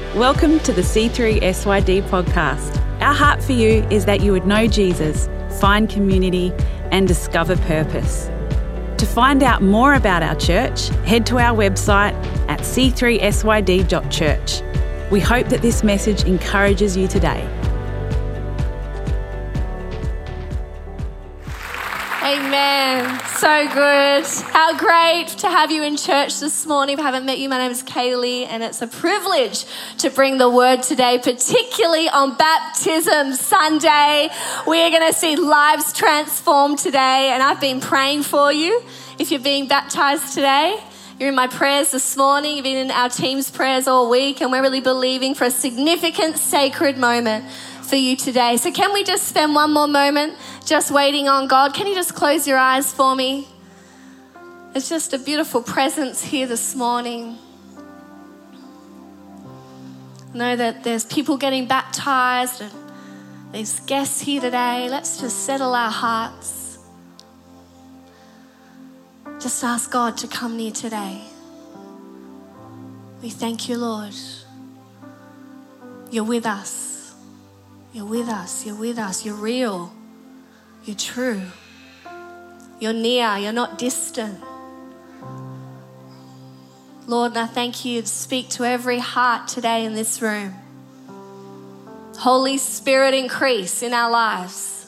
Welcome to the C3SYD podcast. Our heart for you is that you would know Jesus, find community, and discover purpose. To find out more about our church, head to our website at c3syd.church. We hope that this message encourages you today. Amen. So good. How great to have you in church this morning. If I haven't met you, my name is Kaylee, and it's a privilege to bring the word today, particularly on Baptism Sunday. We are going to see lives transformed today, and I've been praying for you. If you're being baptized today, you're in my prayers this morning. You've been in our team's prayers all week, and we're really believing for a significant, sacred moment for you today. So can we just spend one more moment just waiting on God? Can you just close your eyes for me? It's just a beautiful presence here this morning. I know that there's people getting baptized and there's guests here today. Let's just settle our hearts. Just ask God to come near today. We thank you, Lord. You're with us. You're with us. You're with us. You're real. You're true. You're near. You're not distant. Lord, and I thank you to speak to every heart today in this room. Holy Spirit, increase in our lives.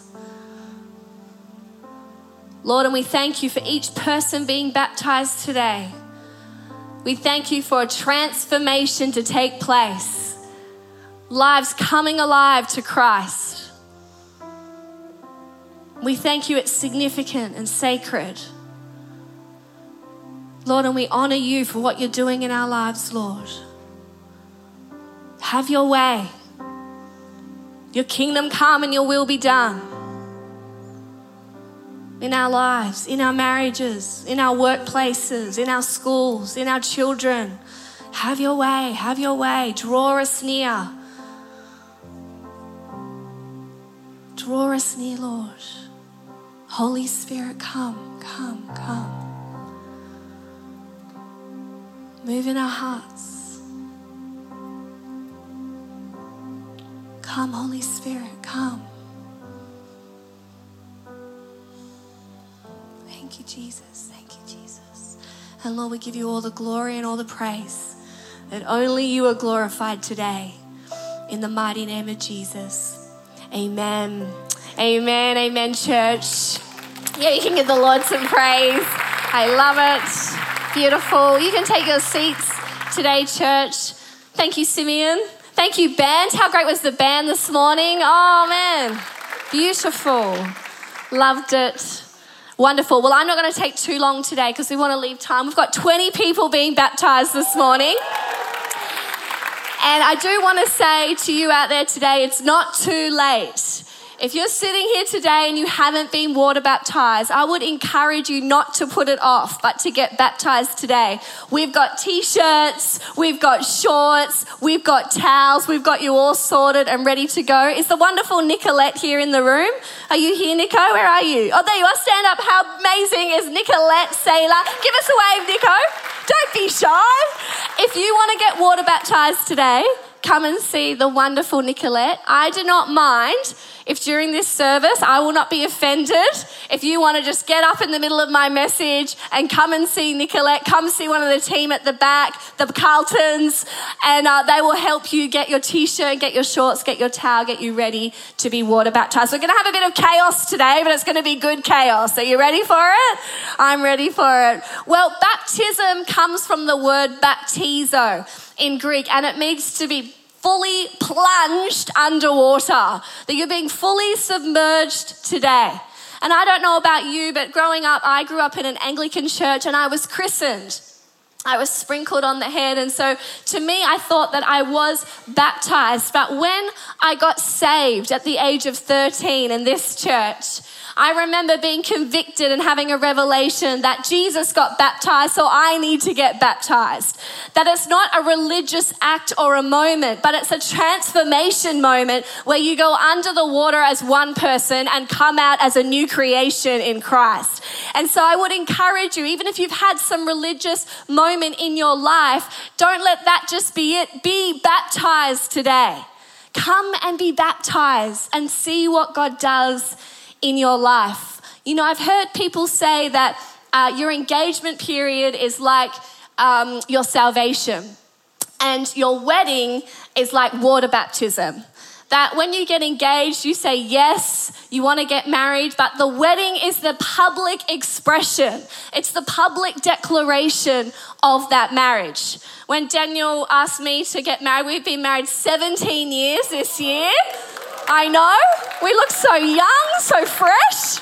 Lord, and we thank you for each person being baptized today. We thank you for a transformation to take place. Lives coming alive to Christ. We thank you, it's significant and sacred. Lord, and we honor you for what you're doing in our lives, Lord. Have your way. Your kingdom come and your will be done. In our lives, in our marriages, in our workplaces, in our schools, in our children. Have your way, have your way. Draw us near. Draw us near, Lord. Holy Spirit, come, come, come. Move in our hearts. Come, Holy Spirit, come. Thank you, Jesus. Thank you, Jesus. And Lord, we give you all the glory and all the praise. That only you are glorified today. In the mighty name of Jesus. Amen. Amen. Amen, church. Yeah, you can give the Lord some praise. I love it. Beautiful. You can take your seats today, church. Thank you, Simeon. Thank you, band. How great was the band this morning? Oh, man. Beautiful. Loved it. Wonderful. Well, I'm not going to take too long today because we want to leave time. We've got 20 people being baptized this morning. And I do want to say to you out there today, it's not too late. If you're sitting here today and you haven't been water baptized, I would encourage you not to put it off, but to get baptized today. We've got t-shirts, we've got shorts, we've got towels, we've got you all sorted and ready to go. Is the wonderful Nicolette here in the room? Are you here, Nico? Where are you? Oh, there you are. Stand up. How amazing is Nicolette Saylor? Give us a wave, Nico. Don't be shy. If you want to get water baptized today, come and see the wonderful Nicolette. I do not mind if during this service, I will not be offended. If you want to just get up in the middle of my message and come and see Nicolette, come see one of the team at the back, the Carltons, and they will help you get your t-shirt, get your shorts, get your towel, get you ready to be water baptized. We're going to have a bit of chaos today, but it's going to be good chaos. Are you ready for it? I'm ready for it. Well, baptism comes from the word baptizo in Greek, and it means to be fully plunged underwater, that you're being fully submerged today. And I don't know about you, but growing up, I grew up in an Anglican church and I was christened. I was sprinkled on the head, and so to me, I thought that I was baptized. But when I got saved at the age of 13 in this church, I remember being convicted and having a revelation that Jesus got baptized, so I need to get baptized. That it's not a religious act or a moment, but it's a transformation moment where you go under the water as one person and come out as a new creation in Christ. And so I would encourage you, even if you've had some religious moment in your life, don't let that just be it. Be baptized today. Come and be baptized and see what God does in your life. You know, I've heard people say that your engagement period is like your salvation, and your wedding is like water baptism. That when you get engaged, you say yes, you want to get married, but the wedding is the public expression. It's the public declaration of that marriage. When Daniel asked me to get married, we've been married 17 years this year. I know, we look so young, so fresh.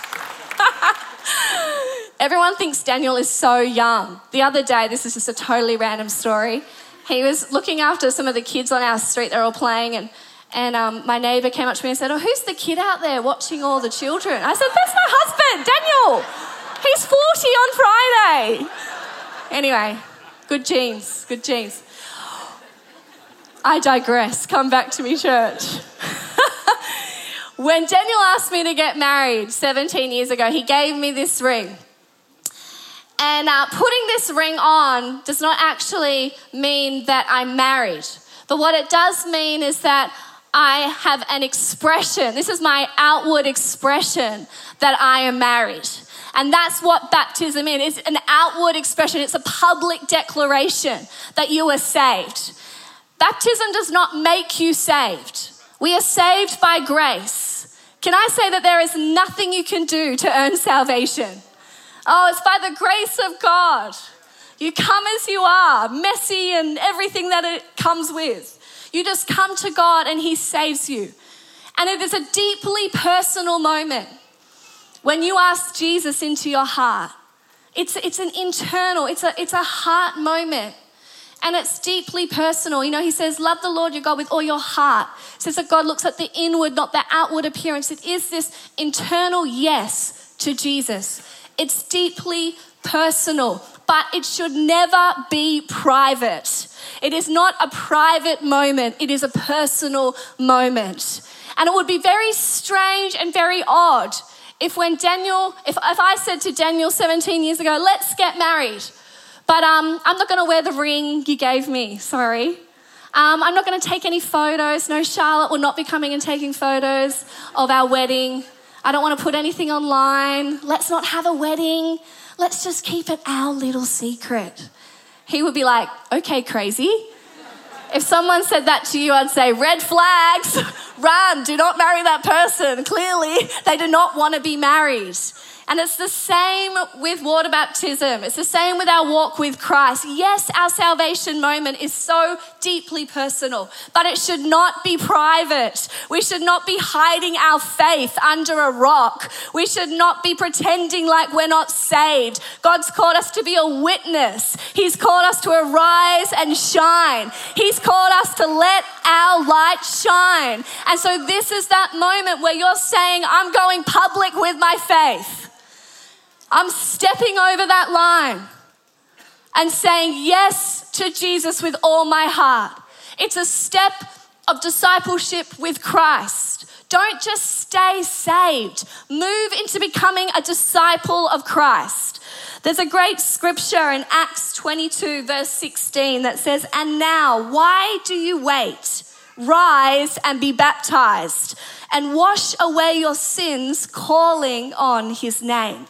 Everyone thinks Daniel is so young. The other day, this is just a totally random story. He was looking after some of the kids on our street. They're all playing, and my neighbour came up to me and said, "Oh, who's the kid out there watching all the children?" I said, "That's my husband, Daniel. He's 40 on Friday." Anyway, good genes, good genes. I digress. Come back to me, church. When Daniel asked me to get married 17 years ago, he gave me this ring. And putting this ring on does not actually mean that I'm married. But what it does mean is that I have an expression. This is my outward expression that I am married. And that's what baptism is. It's an outward expression. It's a public declaration that you are saved. Baptism does not make you saved. We are saved by grace. Can I say that there is nothing you can do to earn salvation? Oh, it's by the grace of God. You come as you are, messy and everything that it comes with. You just come to God and He saves you. And it is a deeply personal moment when you ask Jesus into your heart. It's an internal, it's a heart moment. And it's deeply personal. You know, He says, love the Lord your God with all your heart. It says that God looks at the inward, not the outward appearance. It is this internal yes to Jesus. It's deeply personal, but it should never be private. It is not a private moment. It is a personal moment. And it would be very strange and very odd if I said to Daniel 17 years ago, let's get married. But I'm not going to wear the ring you gave me, sorry. I'm not going to take any photos. No, Charlotte will not be coming and taking photos of our wedding. I don't want to put anything online. Let's not have a wedding. Let's just keep it our little secret. He would be like, okay, crazy. If someone said that to you, I'd say, red flags, run, do not marry that person. Clearly, they do not want to be married. And it's the same with water baptism. It's the same with our walk with Christ. Yes, our salvation moment is so deeply personal, but it should not be private. We should not be hiding our faith under a rock. We should not be pretending like we're not saved. God's called us to be a witness. He's called us to arise and shine. He's called us to let our light shine. And so this is that moment where you're saying, I'm going public with my faith. I'm stepping over that line and saying yes to Jesus with all my heart. It's a step of discipleship with Christ. Don't just stay saved. Move into becoming a disciple of Christ. There's a great scripture in Acts 22 verse 16 that says, "And now, why do you wait? Rise and be baptized and wash away your sins, calling on His name."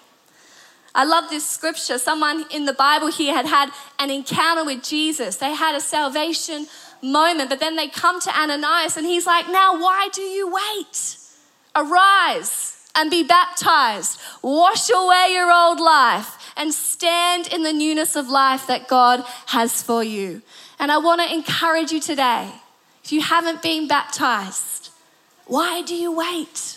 I love this scripture. Someone in the Bible here had an encounter with Jesus. They had a salvation moment, but then they come to Ananias and he's like, now why do you wait? Arise and be baptized. Wash away your old life and stand in the newness of life that God has for you. And I want to encourage you today, if you haven't been baptized, why do you wait?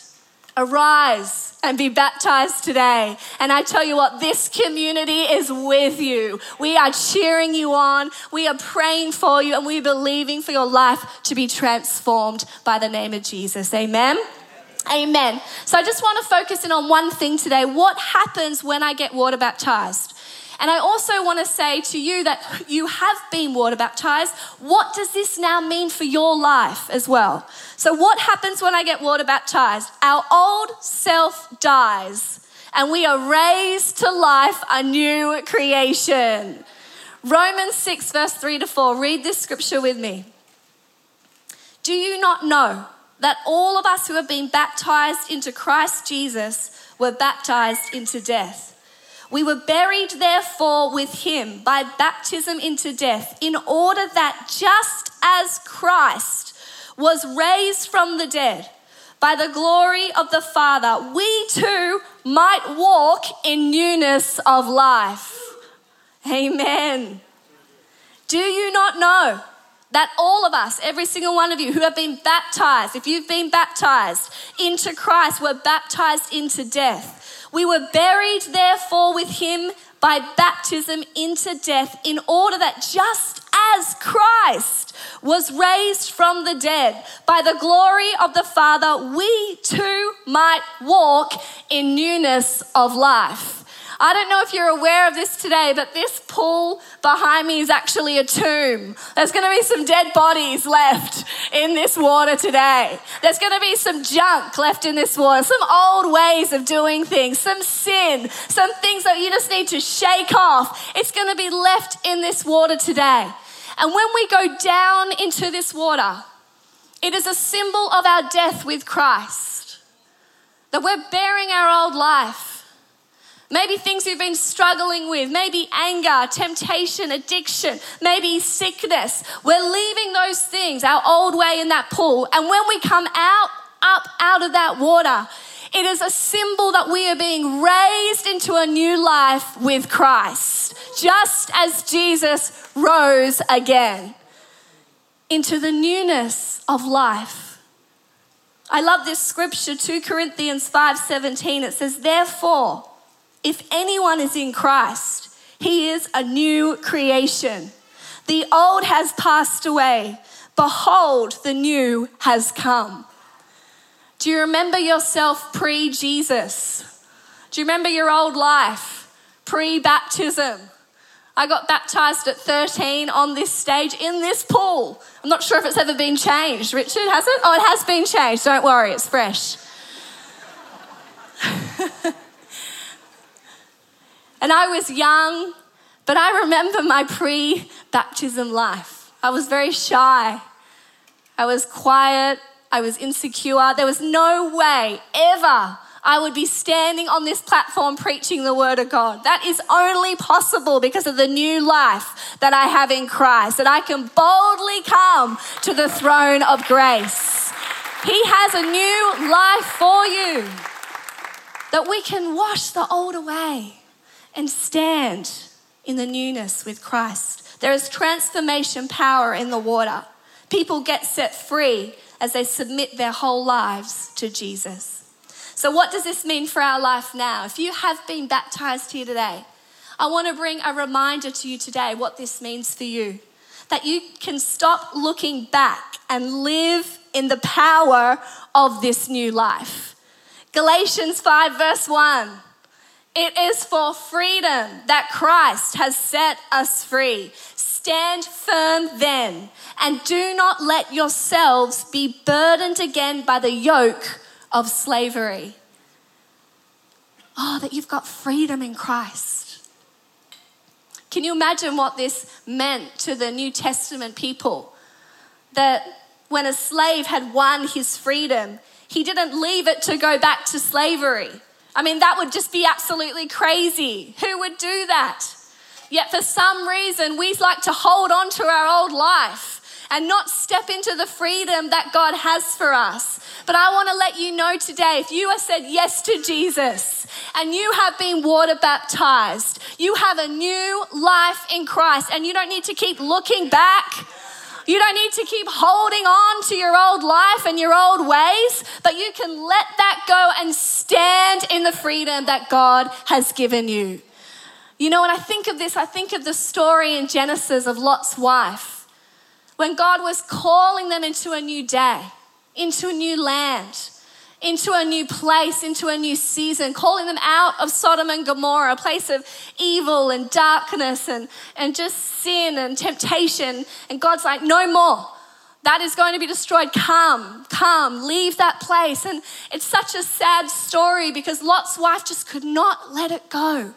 Arise and be baptized today. And I tell you what, this community is with you. We are cheering you on. We are praying for you and we're believing for your life to be transformed by the name of Jesus. Amen. Amen. So I just want to focus in on one thing today. What happens when I get water baptized? And I also want to say to you that you have been water baptized. What does this now mean for your life as well? So what happens when I get water baptized? Our old self dies and we are raised to life, a new creation. Romans 6 verse 3-4. Read this scripture with me. Do you not know that all of us who have been baptized into Christ Jesus were baptized into death? We were buried, therefore, with him by baptism into death, in order that just as Christ was raised from the dead by the glory of the Father, we too might walk in newness of life. Amen. Do you not know that all of us, every single one of you who have been baptized, if you've been baptized into Christ, were baptized into death? We were buried, therefore, with him by baptism into death, in order that just as Christ was raised from the dead by the glory of the Father, we too might walk in newness of life. I don't know if you're aware of this today, but this pool behind me is actually a tomb. There's going to be some dead bodies left in this water today. There's going to be some junk left in this water, some old ways of doing things, some sin, some things that you just need to shake off. It's going to be left in this water today. And when we go down into this water, it is a symbol of our death with Christ, that we're bearing our old life. Maybe things you've been struggling with, maybe anger, temptation, addiction, maybe sickness. We're leaving those things, our old way in that pool. And when we come up out of that water, it is a symbol that we are being raised into a new life with Christ, just as Jesus rose again into the newness of life. I love this scripture, 2 Corinthians 5:17. It says, therefore, if anyone is in Christ, he is a new creation. The old has passed away. Behold, the new has come. Do you remember yourself pre-Jesus? Do you remember your old life pre-baptism? I got baptized at 13 on this stage in this pool. I'm not sure if it's ever been changed. Richard, has it? Oh, it has been changed. Don't worry, it's fresh. And I was young, but I remember my pre-baptism life. I was very shy. I was quiet. I was insecure. There was no way ever I would be standing on this platform preaching the word of God. That is only possible because of the new life that I have in Christ, that I can boldly come to the throne of grace. He has a new life for you, that we can wash the old away and stand in the newness with Christ. There is transformation power in the water. People get set free as they submit their whole lives to Jesus. So what does this mean for our life now? If you have been baptized here today, I want to bring a reminder to you today what this means for you. That you can stop looking back and live in the power of this new life. Galatians 5 verse 1. It is for freedom that Christ has set us free. Stand firm then, and do not let yourselves be burdened again by the yoke of slavery. Oh, that you've got freedom in Christ. Can you imagine what this meant to the New Testament people? That when a slave had won his freedom, he didn't leave it to go back to slavery. I mean, that would just be absolutely crazy. Who would do that? Yet for some reason, we like to hold on to our old life and not step into the freedom that God has for us. But I want to let you know today, if you have said yes to Jesus and you have been water baptized, you have a new life in Christ, and you don't need to keep looking back. You don't need to keep holding on to your old life and your old ways, but you can let that go and stand in the freedom that God has given you. You know, when I think of this, I think of the story in Genesis of Lot's wife. When God was calling them into a new day, into a new land, into a new place, into a new season, calling them out of Sodom and Gomorrah, a place of evil and darkness and just sin and temptation. And God's like, no more. That is going to be destroyed. Come, leave that place. And it's such a sad story because Lot's wife just could not let it go.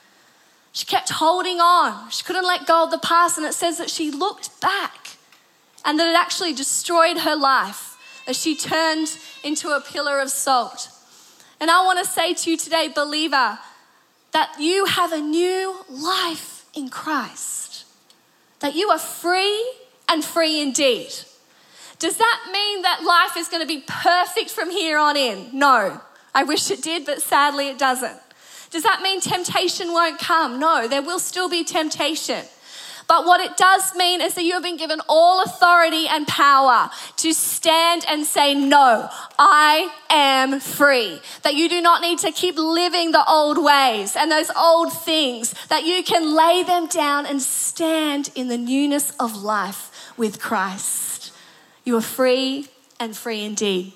She kept holding on. She couldn't let go of the past. And it says that she looked back and that it actually destroyed her life, as she turned into a pillar of salt. And I want to say to you today, believer, that you have a new life in Christ, that you are free and free indeed. Does that mean that life is going to be perfect from here on in? No. I wish it did, but sadly it doesn't. Does that mean temptation won't come? No, there will still be temptation. But what it does mean is that you have been given all authority and power to stand and say, no, I am free. That you do not need to keep living the old ways and those old things, that you can lay them down and stand in the newness of life with Christ. You are free and free indeed.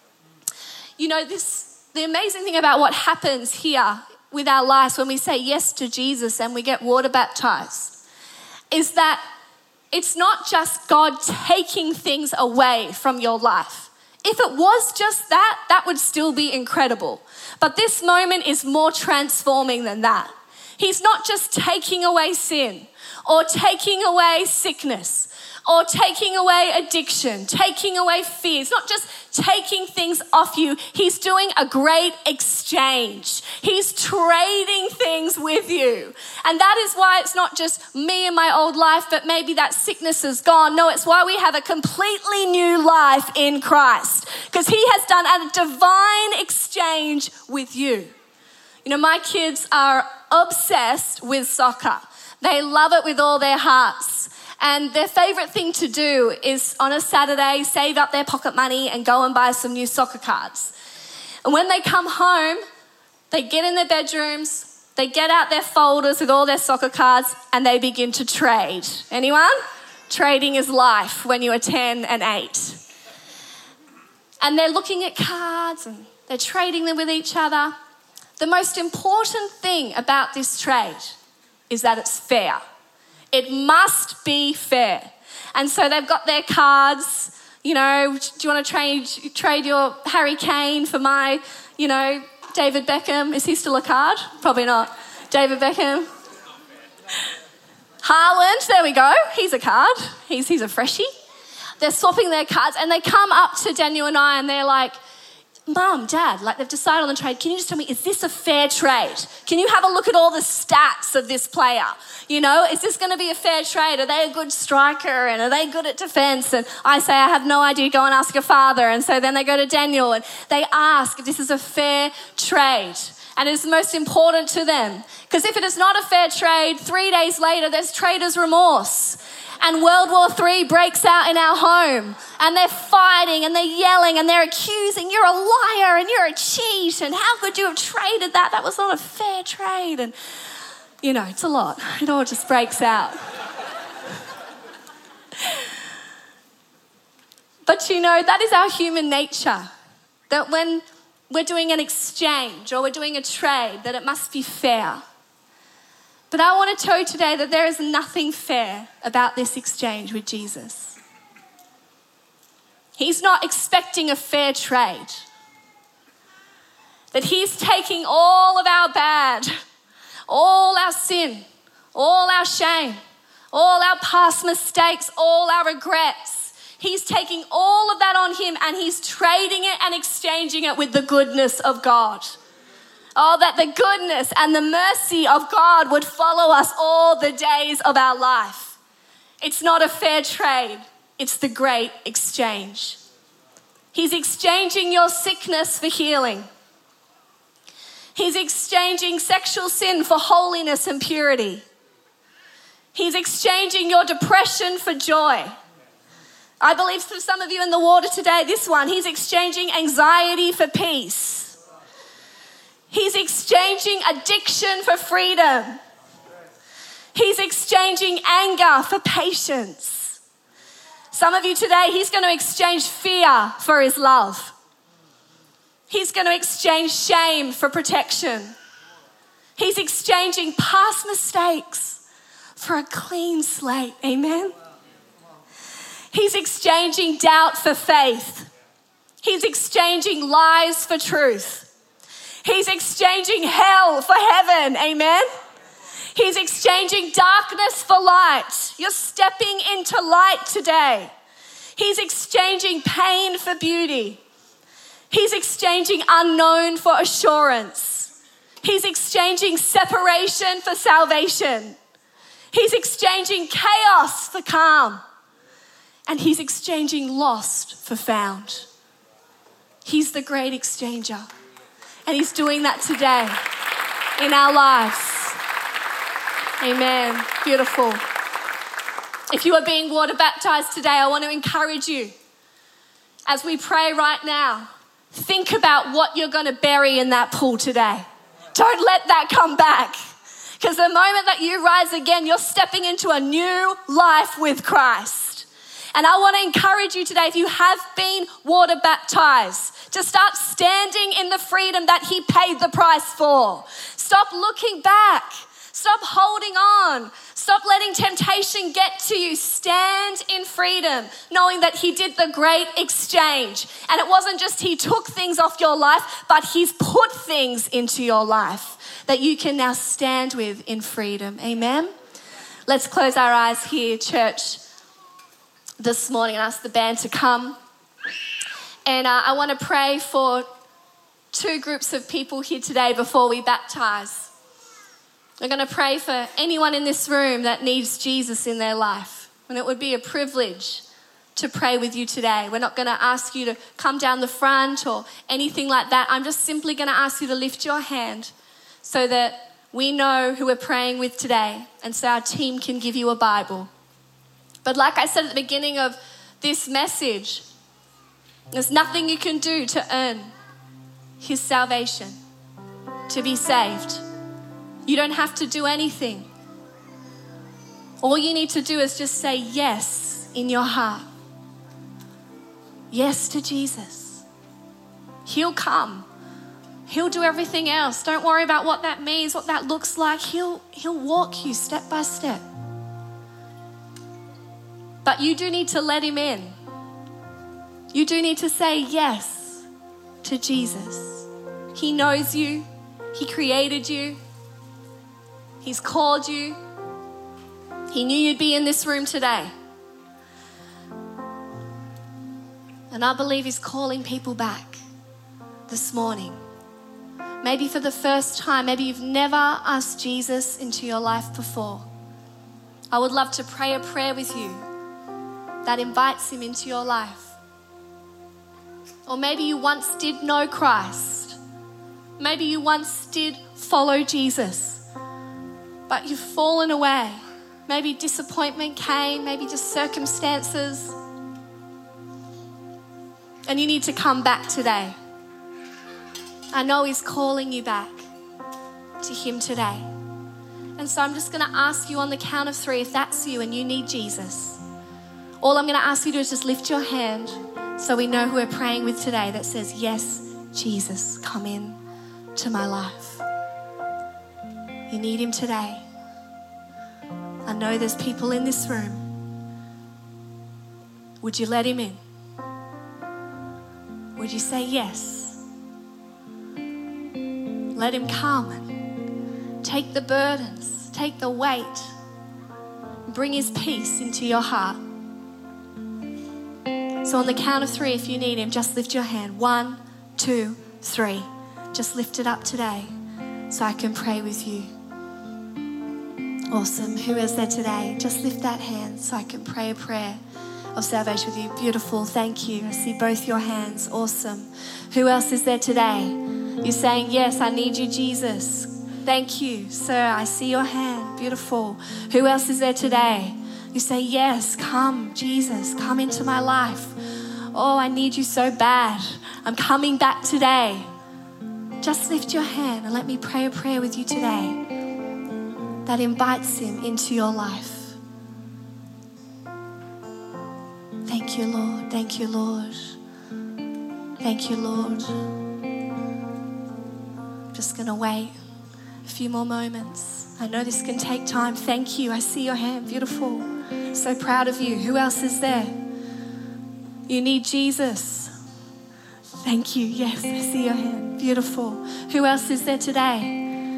You know, the amazing thing about what happens here with our lives when we say yes to Jesus and we get water baptized is that it's not just God taking things away from your life. If it was just that, that would still be incredible. But this moment is more transforming than that. He's not just taking away sin or taking away sickness or taking away addiction, taking away fear. It's not just taking things off you. He's doing a great exchange. He's trading things with you. And that is why it's not just me and my old life, but maybe that sickness is gone. No, it's why we have a completely new life in Christ, because he has done a divine exchange with you. You know, my kids are obsessed with soccer. They love it with all their hearts. And their favourite thing to do is on a Saturday, save up their pocket money and go and buy some new soccer cards. And when they come home, they get in their bedrooms, they get out their folders with all their soccer cards and they begin to trade. Anyone? Trading is life when you are 10 and 8. And they're looking at cards and they're trading them with each other. The most important thing about this trade is that it's fair. It must be fair. And so they've got their cards, you know, do you want to trade your Harry Kane for my, you know, David Beckham? Is he still a card? Probably not. David Beckham. Haaland, there we go. He's a card. He's a freshie. They're swapping their cards and they come up to Daniel and I and they're like, Mum, Dad, like they've decided on the trade. Can you just tell me, is this a fair trade? Can you have a look at all the stats of this player? You know, is this going to be a fair trade? Are they a good striker and are they good at defense? And I say, I have no idea, go and ask your father. And so then they go to Daniel and they ask if this is a fair trade. And it's most important to them. Because if it is not a fair trade, 3 days later, there's trader's remorse. And World War III breaks out in our home. And they're fighting and they're yelling and they're accusing, you're a liar and you're a cheat. And how could you have traded that? That was not a fair trade. And, you know, it's a lot. It all just breaks out. But, you know, that is our human nature. That when we're doing an exchange or we're doing a trade, that it must be fair. But I want to tell you today that there is nothing fair about this exchange with Jesus. He's not expecting a fair trade. That he's taking all of our bad, all our sin, all our shame, all our past mistakes, all our regrets. He's taking all of that on him and he's trading it and exchanging it with the goodness of God. Oh, that the goodness and the mercy of God would follow us all the days of our life. It's not a fair trade. It's the great exchange. He's exchanging your sickness for healing. He's exchanging sexual sin for holiness and purity. He's exchanging your depression for joy. I believe for some of you in the water today, this one, he's exchanging anxiety for peace. He's exchanging addiction for freedom. He's exchanging anger for patience. Some of you today, he's going to exchange fear for his love. He's going to exchange shame for protection. He's exchanging past mistakes for a clean slate. Amen. He's exchanging doubt for faith. He's exchanging lies for truth. He's exchanging hell for heaven. Amen. He's exchanging darkness for light. You're stepping into light today. He's exchanging pain for beauty. He's exchanging unknown for assurance. He's exchanging separation for salvation. He's exchanging chaos for calm. And he's exchanging lost for found. He's the great exchanger. And he's doing that today in our lives. Amen. Beautiful. If you are being water baptized today, I want to encourage you as we pray right now, think about what you're going to bury in that pool today. Don't let that come back. Because the moment that you rise again, you're stepping into a new life with Christ. And I want to encourage you today, if you have been water baptized, to start standing in the freedom that he paid the price for. Stop looking back. Stop holding on. Stop letting temptation get to you. Stand in freedom, knowing that he did the great exchange. And it wasn't just he took things off your life, but he's put things into your life that you can now stand with in freedom. Amen? Let's close our eyes here, church, this morning and ask the band to come. And I want to pray for two groups of people here today before we baptize. I'm going to pray for anyone in this room that needs Jesus in their life. And it would be a privilege to pray with you today. We're not going to ask you to come down the front or anything like that. I'm just simply going to ask you to lift your hand so that we know who we're praying with today and so our team can give you a Bible. But like I said at the beginning of this message, there's nothing you can do to earn his salvation, to be saved. You don't have to do anything. All you need to do is just say yes in your heart. Yes to Jesus. He'll come. He'll do everything else. Don't worry about what that means, what that looks like. He'll walk you step by step. But you do need to let him in. You do need to say yes to Jesus. He knows you. He created you. He's called you. He knew you'd be in this room today. And I believe he's calling people back this morning. Maybe for the first time, maybe you've never asked Jesus into your life before. I would love to pray a prayer with you that invites him into your life. Or maybe you once did know Christ. Maybe you once did follow Jesus, but you've fallen away. Maybe disappointment came, maybe just circumstances. And you need to come back today. I know he's calling you back to him today. And so I'm just going to ask you on the count of 3, if that's you and you need Jesus. All I'm going to ask you to do is just lift your hand so we know who we're praying with today that says, yes, Jesus, come in to my life. You need him today. I know there's people in this room. Would you let him in? Would you say yes? Let him come and take the burdens, take the weight, bring his peace into your heart. So on the count of 3, if you need him, just lift your hand. 1, 2, 3. Just lift it up today so I can pray with you. Awesome. Who is there today? Just lift that hand so I can pray a prayer of salvation with you. Beautiful. Thank you. I see both your hands. Awesome. Who else is there today? You're saying, yes, I need you, Jesus. Thank you, sir. I see your hand. Beautiful. Who else is there today? You say, yes, come, Jesus, come into my life. Oh, I need you so bad. I'm coming back today. Just lift your hand and let me pray a prayer with you today that invites him into your life. Thank you, Lord. Thank you, Lord. Thank you, Lord. just going to wait a few more moments. I know this can take time. Thank you. I see your hand. Beautiful. So proud of you. Who else is there? You need Jesus. Thank you. Yes, I see your hand. Beautiful. Who else is there today?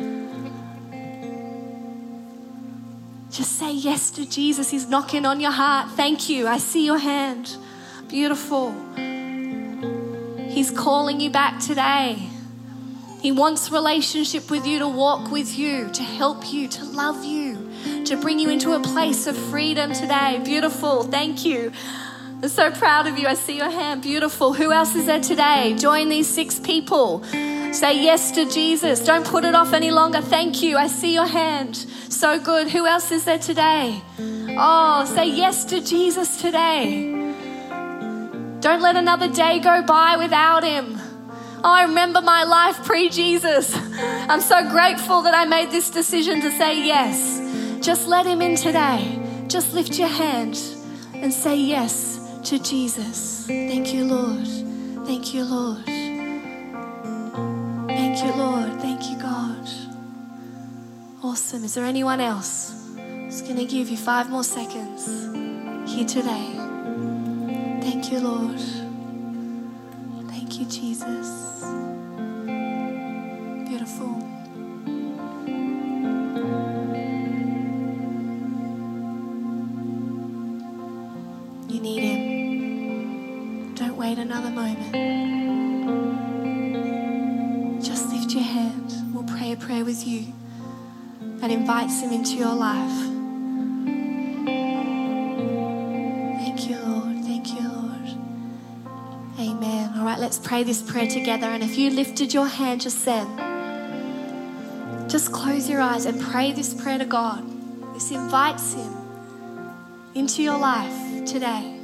Just say yes to Jesus. He's knocking on your heart. Thank you. I see your hand. Beautiful. He's calling you back today. He wants relationship with you, to walk with you, to help you, to love you, to bring you into a place of freedom today. Beautiful. Thank you. I'm so proud of you. I see your hand. Beautiful. Who else is there today? Join these 6 people. Say yes to Jesus. Don't put it off any longer. Thank you. I see your hand. So good. Who else is there today? Oh, say yes to Jesus today. Don't let another day go by without him. Oh, I remember my life pre-Jesus. I'm so grateful that I made this decision to say yes. Just let him in today. Just lift your hand and say yes to Jesus. Thank you, Lord. Thank you, Lord. Thank you, Lord. Thank you, God. Awesome. Is there anyone else? I'm just going to give you 5 more seconds here today. Thank you, Lord. Thank you, Jesus. Beautiful. You need him. Don't wait another moment. Just lift your hand. We'll pray a prayer with you that invites him into your life. Thank you, Lord. Thank you, Lord. Amen. All right, let's pray this prayer together. And if you lifted your hand just then, just close your eyes and pray this prayer to God. This invites him into your life today.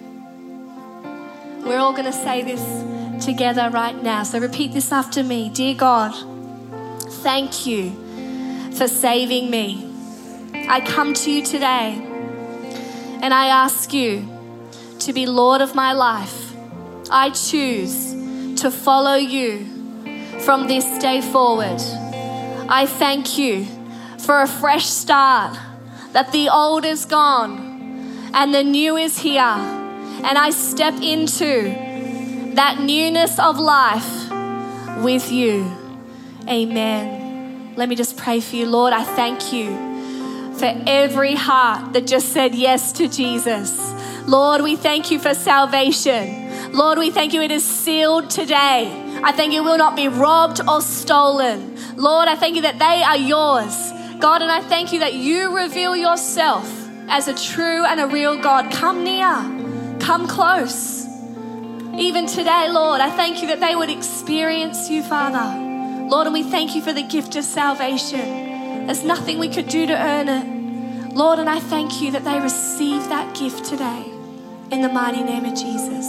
We're all going to say this together right now. So repeat this after me. Dear God, thank you for saving me. I come to you today and I ask you to be Lord of my life. I choose to follow you from this day forward. I thank you for a fresh start, that the old is gone and the new is here. And I step into that newness of life with you. Amen. Let me just pray for you. Lord, I thank you for every heart that just said yes to Jesus. Lord, we thank you for salvation. Lord, we thank you it is sealed today. I thank you it will not be robbed or stolen. Lord, I thank you that they are yours. God, and I thank you that you reveal yourself as a true and a real God. Come near, come close. Even today, Lord, I thank you that they would experience you, Father. Lord, and we thank you for the gift of salvation. There's nothing we could do to earn it. Lord, and I thank you that they receive that gift today in the mighty name of Jesus.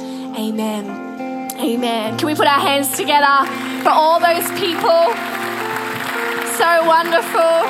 Amen. Amen. Can we put our hands together for all those people? So wonderful.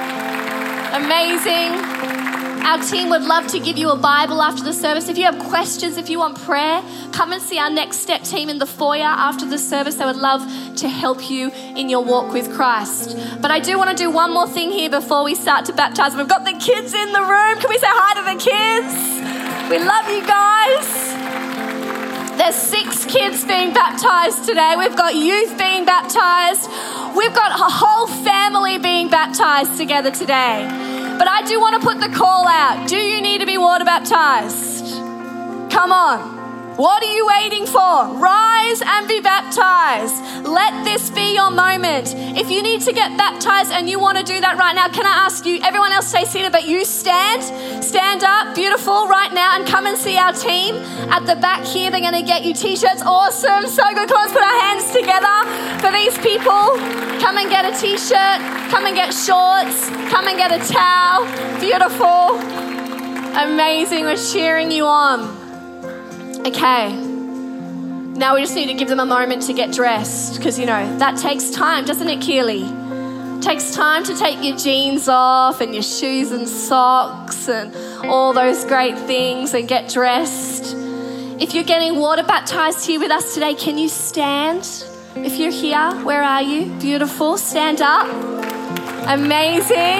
Amazing. Our team would love to give you a Bible after the service. If you have questions, if you want prayer, come and see our Next Step team in the foyer after the service. They would love to help you in your walk with Christ. But I do want to do one more thing here before we start to baptize. We've got the kids in the room. Can we say hi to the kids? We love you guys. There's 6 kids being baptized today. We've got youth being baptized. We've got a whole family being baptized together today. But I do want to put the call out. Do you need to be water baptized? Come on. What are you waiting for? Rise and be baptized. Let this be your moment. If you need to get baptized and you want to do that right now, can I ask you, everyone else stay seated, but you stand up, beautiful, right now, and come and see our team at the back here. They're going to get you t-shirts. Awesome, so good. Come on, let's put our hands together for these people. Come and get a t-shirt. Come and get shorts. Come and get a towel. Beautiful. Amazing. We're cheering you on. Okay, now we just need to give them a moment to get dressed because, you know, that takes time, doesn't it, Keely? It takes time to take your jeans off and your shoes and socks and all those great things and get dressed. If you're getting water baptized here with us today, can you stand? If you're here, where are you? Beautiful. Stand up. Amazing.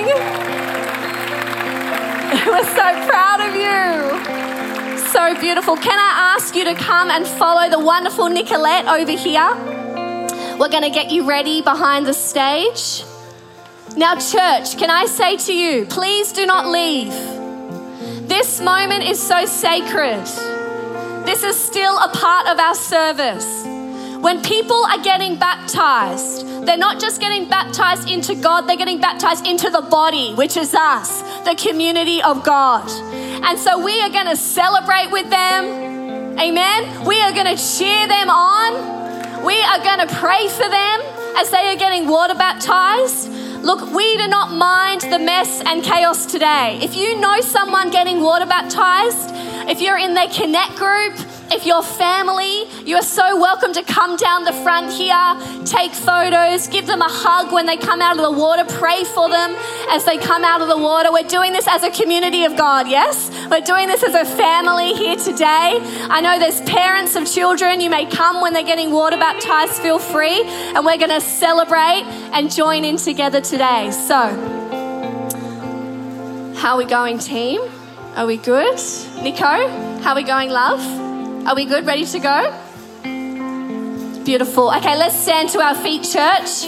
We're so proud of you. So beautiful. Can I ask you to come and follow the wonderful Nicolette over here? We're going to get you ready behind the stage. Now, church, can I say to you, please do not leave. This moment is so sacred. This is still a part of our service. When people are getting baptized, they're not just getting baptized into God, they're getting baptized into the body, which is us, the community of God. And so we are going to celebrate with them. Amen. We are going to cheer them on. We are going to pray for them as they are getting water baptized. Look, we do not mind the mess and chaos today. If you know someone getting water baptized, if you're in their Connect group, if you're family, you are so welcome to come down the front here, take photos, give them a hug when they come out of the water, pray for them as they come out of the water. We're doing this as a community of God, yes? We're doing this as a family here today. I know there's parents of children. You may come when they're getting water baptized, feel free. And we're going to celebrate and join in together today. So, how are we going, team? Are we good? Nico, how are we going, love? Are we good? Ready to go? Beautiful. Okay, let's stand to our feet, church.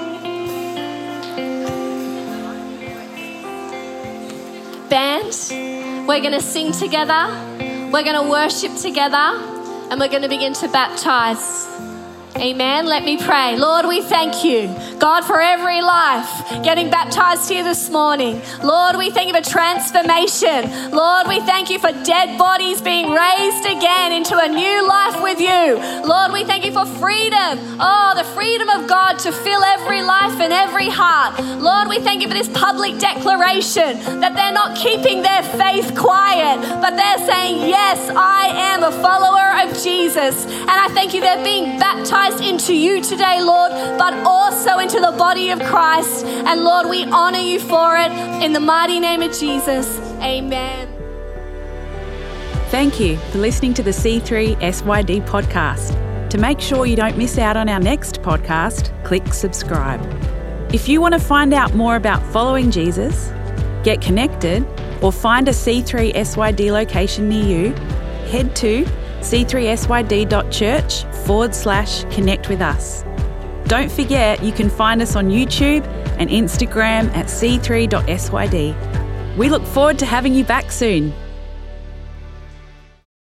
Band, we're going to sing together. We're going to worship together. And we're going to begin to baptize. Amen. Let me pray. Lord, we thank you, God, for every life getting baptized here this morning. Lord, we thank you for transformation. Lord, we thank you for dead bodies being raised again into a new life with you. Lord, we thank you for freedom. Oh, the freedom of God to fill every life and every heart. Lord, we thank you for this public declaration that they're not keeping their faith quiet, but they're saying, yes, I am a follower of Jesus. And I thank you they're being baptized into you today, Lord, but also into the body of Christ. And Lord, we honor you for it in the mighty name of Jesus. Amen. Thank you for listening to the C3 SYD podcast. To make sure you don't miss out on our next podcast, click subscribe. If you want to find out more about following Jesus, get connected, or find a C3 SYD location near you, head to c3syd.church/connect with us. Don't forget you can find us on YouTube and Instagram at c3.syd. We look forward to having you back soon.